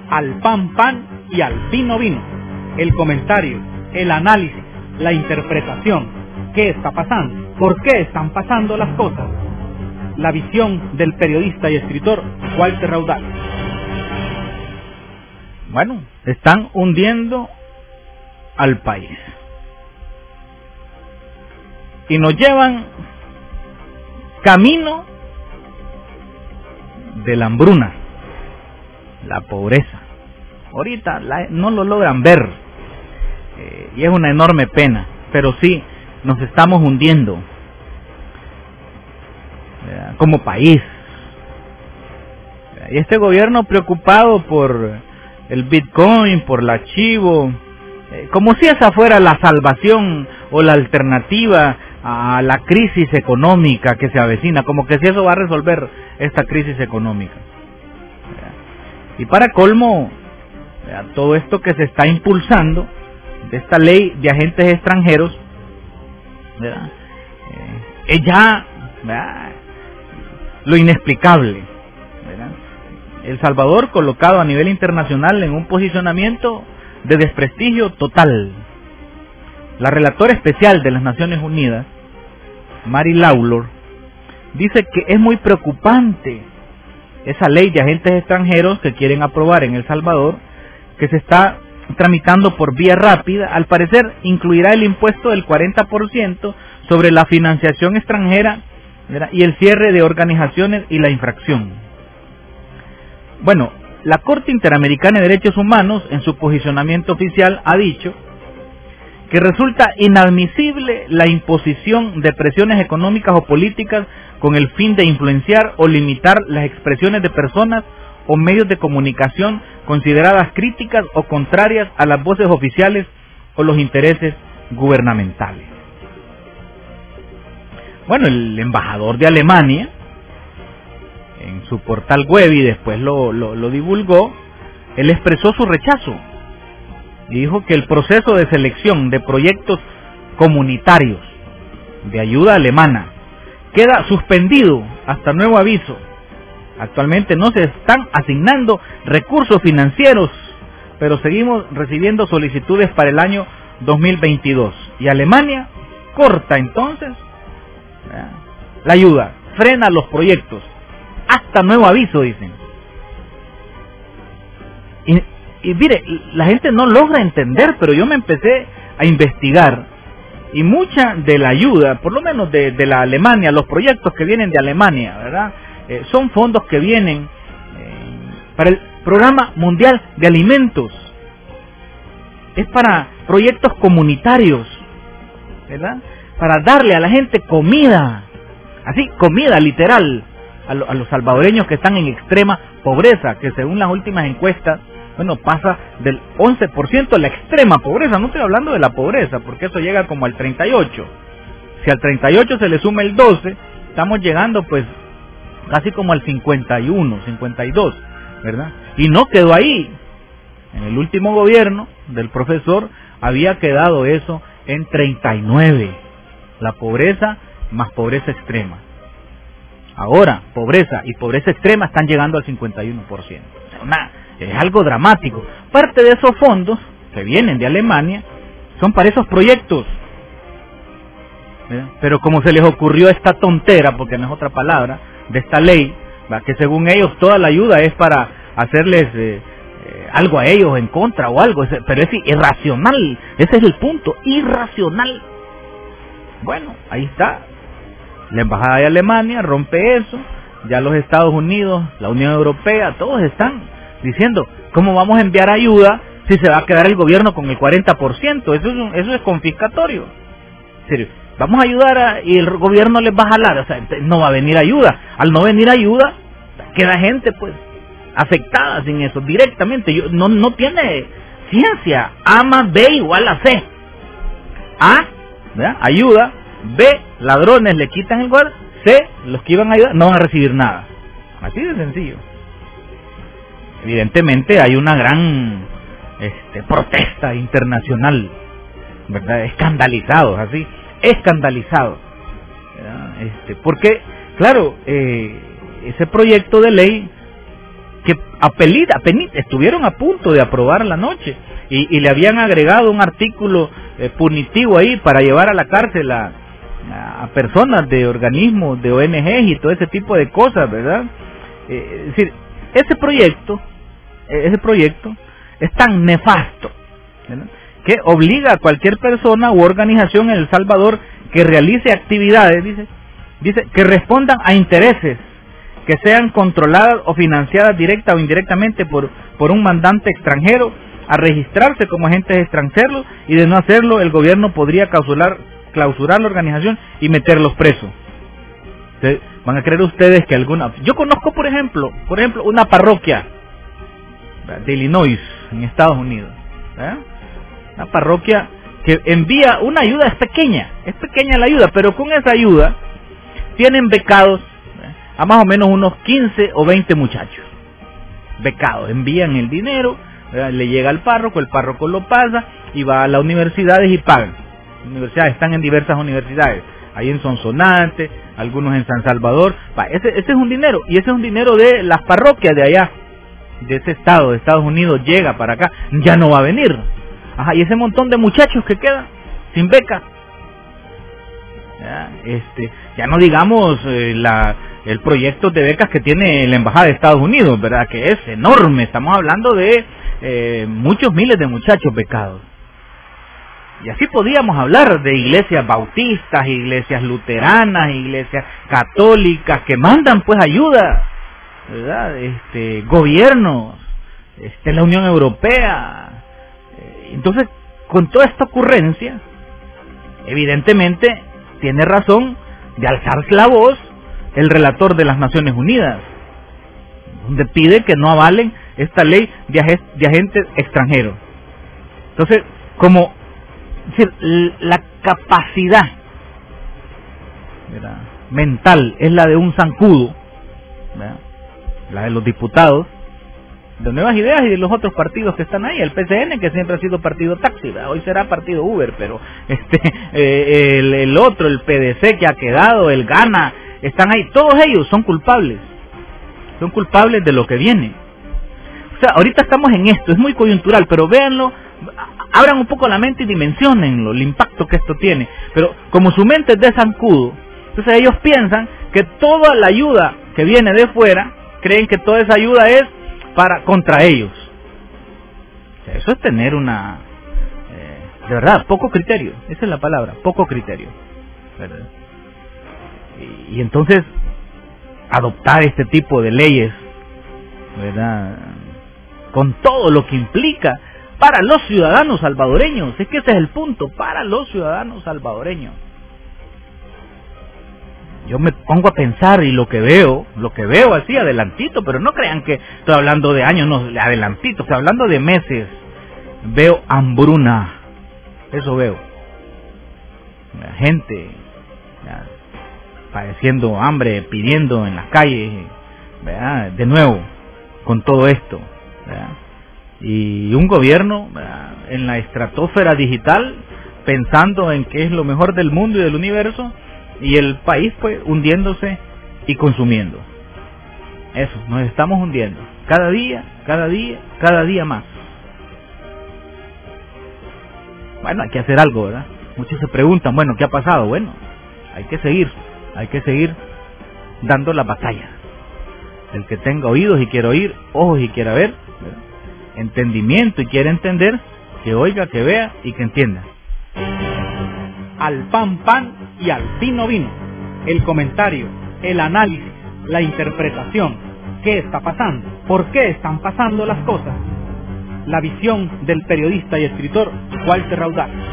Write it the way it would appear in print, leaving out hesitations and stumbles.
al pan pan y al vino vino. El comentario, el análisis, la interpretación. ¿Qué está pasando? ¿Por qué están pasando las cosas? La visión del periodista y escritor Walter Raudal. Bueno, están hundiendo al país. Y nos llevan camino de la hambruna, la pobreza. Ahorita no lo logran ver, y es una enorme pena, pero sí, nos estamos hundiendo como país. Y este gobierno preocupado por el Bitcoin, por el archivo, como si esa fuera la salvación o la alternativa a la crisis económica que se avecina, como que si eso va a resolver esta crisis económica. Y para colmo, todo esto que se está impulsando de esta ley de agentes extranjeros, es ya lo inexplicable. El Salvador colocado a nivel internacional en un posicionamiento de desprestigio total. La relatora especial de las Naciones Unidas, Mary Lawlor, dice que es muy preocupante esa ley de agentes extranjeros que quieren aprobar en El Salvador, que se está tramitando por vía rápida. Al parecer incluirá el impuesto del 40% sobre la financiación extranjera, ¿verdad?, y el cierre de organizaciones y la infracción. Bueno, la Corte Interamericana de Derechos Humanos, en su posicionamiento oficial, ha dicho que resulta inadmisible la imposición de presiones económicas o políticas con el fin de influenciar o limitar las expresiones de personas o medios de comunicación consideradas críticas o contrarias a las voces oficiales o los intereses gubernamentales. Bueno, el embajador de Alemania, en su portal web, y después lo divulgó, él expresó su rechazo y dijo que el proceso de selección de proyectos comunitarios de ayuda alemana queda suspendido hasta nuevo aviso. Actualmente no se están asignando recursos financieros, pero seguimos recibiendo solicitudes para el año 2022. Y Alemania corta entonces la ayuda, frena los proyectos, hasta nuevo aviso, dicen. Y mire, la gente no logra entender, pero yo me empecé a investigar, y mucha de la ayuda, por lo menos de la Alemania, los proyectos que vienen de Alemania, ¿verdad?, son fondos que vienen para el Programa Mundial de Alimentos. Es para proyectos comunitarios, ¿verdad?, para darle a la gente comida, así, comida literal, a los salvadoreños que están en extrema pobreza, que según las últimas encuestas, bueno, pasa del 11% a la extrema pobreza. No estoy hablando de la pobreza, porque eso llega como al 38. Si al 38 se le suma el 12, estamos llegando pues casi como al 51, 52, ¿verdad? Y no quedó ahí. En el último gobierno del profesor había quedado eso en 39. La pobreza más pobreza extrema. Ahora, pobreza y pobreza extrema están llegando al 51%. Es algo dramático. Parte de esos fondos que vienen de Alemania son para esos proyectos. Pero como se les ocurrió esta tontera, porque no es otra palabra, de esta ley, que según ellos toda la ayuda es para hacerles algo a ellos en contra o algo, pero es irracional. Ese es el punto, irracional. Bueno, ahí está. La embajada de Alemania rompe eso. Ya los Estados Unidos, la Unión Europea, todos están diciendo, ¿cómo vamos a enviar ayuda si se va a quedar el gobierno con el 40%? Eso es confiscatorio. En serio, vamos a ayudar y el gobierno les va a jalar, o sea, no va a venir ayuda. Al no venir ayuda, queda gente pues afectada sin eso, directamente. No tiene ciencia. A más B igual a C. A, ¿verdad?, ayuda. B, ladrones le quitan el lugar. C, los que iban a ayudar no van a recibir nada. Así de sencillo. Evidentemente hay una gran protesta internacional, ¿verdad?, escandalizados, así, escandalizados, porque, claro, ese proyecto de ley, que estuvieron a punto de aprobarla anoche y le habían agregado un artículo punitivo ahí para llevar a la cárcel a personas de organismos, de ONGs y todo ese tipo de cosas, ¿verdad? Es decir, ese proyecto es tan nefasto, ¿verdad?, que obliga a cualquier persona u organización en El Salvador que realice actividades, dice que respondan a intereses que sean controladas o financiadas directa o indirectamente por un mandante extranjero, a registrarse como agentes extranjeros, y de no hacerlo el gobierno podría clausurar la organización y meterlos presos. Entonces, ¿van a creer ustedes que alguna... Yo conozco, por ejemplo, una parroquia de Illinois, en Estados Unidos, ¿verdad? Una parroquia que envía una ayuda, es pequeña la ayuda, pero con esa ayuda tienen becados a más o menos unos 15 o 20 muchachos. Becados, envían el dinero, ¿verdad?, le llega al párroco, el párroco lo pasa y va a las universidades y pagan. Universidades, están en diversas universidades, ahí en Sonsonate, algunos en San Salvador. Ese es un dinero, y ese es un dinero de las parroquias de allá, de ese estado, de Estados Unidos, llega para acá, ya no va a venir. Ajá, y ese montón de muchachos que quedan sin beca. Ya no digamos el proyecto de becas que tiene la Embajada de Estados Unidos, ¿verdad?, que es enorme. Estamos hablando de muchos miles de muchachos becados. Y así podíamos hablar de iglesias bautistas, iglesias luteranas, iglesias católicas que mandan pues ayuda, ¿verdad?, gobiernos, la Unión Europea. Entonces, con toda esta ocurrencia, evidentemente tiene razón de alzarse la voz el relator de las Naciones Unidas, donde pide que no avalen esta ley de agentes extranjeros. Entonces, como la capacidad, ¿verdad?, mental es la de un zancudo, ¿verdad?, la de los diputados de Nuevas Ideas y de los otros partidos que están ahí, el PCN, que siempre ha sido partido taxi, ¿verdad?, hoy será partido Uber, pero el otro, el PDC que ha quedado, el GANA, están ahí, todos ellos son culpables de lo que viene. O sea, ahorita estamos en esto, es muy coyuntural, pero véanlo, abran un poco la mente y dimensionenlo, el impacto que esto tiene. Pero como su mente es de zancudo, entonces ellos piensan que toda la ayuda que viene de fuera, creen que toda esa ayuda es contra ellos. O sea, eso es tener de verdad, poco criterio. Esa es la palabra, poco criterio, ¿verdad? Y entonces adoptar este tipo de leyes, ¿verdad?, con todo lo que implica para los ciudadanos salvadoreños. Es que ese es el punto, para los ciudadanos salvadoreños. Yo me pongo a pensar y lo que veo así adelantito, pero no crean que estoy hablando de años, no, adelantito, estoy hablando de meses. Veo hambruna, eso veo. La gente padeciendo hambre, pidiendo en las calles, ¿verdad?, de nuevo, con todo esto, ¿verdad?, y un gobierno, ¿verdad?, en la estratosfera digital, pensando en qué es lo mejor del mundo y del universo, y el país pues hundiéndose y consumiendo. Eso, nos estamos hundiendo, cada día más. Bueno, hay que hacer algo, ¿verdad? Muchos se preguntan, bueno, ¿qué ha pasado? Bueno, hay que seguir dando la batalla. El que tenga oídos y quiera oír, ojos y quiera ver, ¿verdad?, entendimiento y quiera entender, que oiga, que vea y que entienda. Al pan, pan, y al vino, vino. El comentario, el análisis, la interpretación. ¿Qué está pasando? ¿Por qué están pasando las cosas? La visión del periodista y escritor Walter Raudal.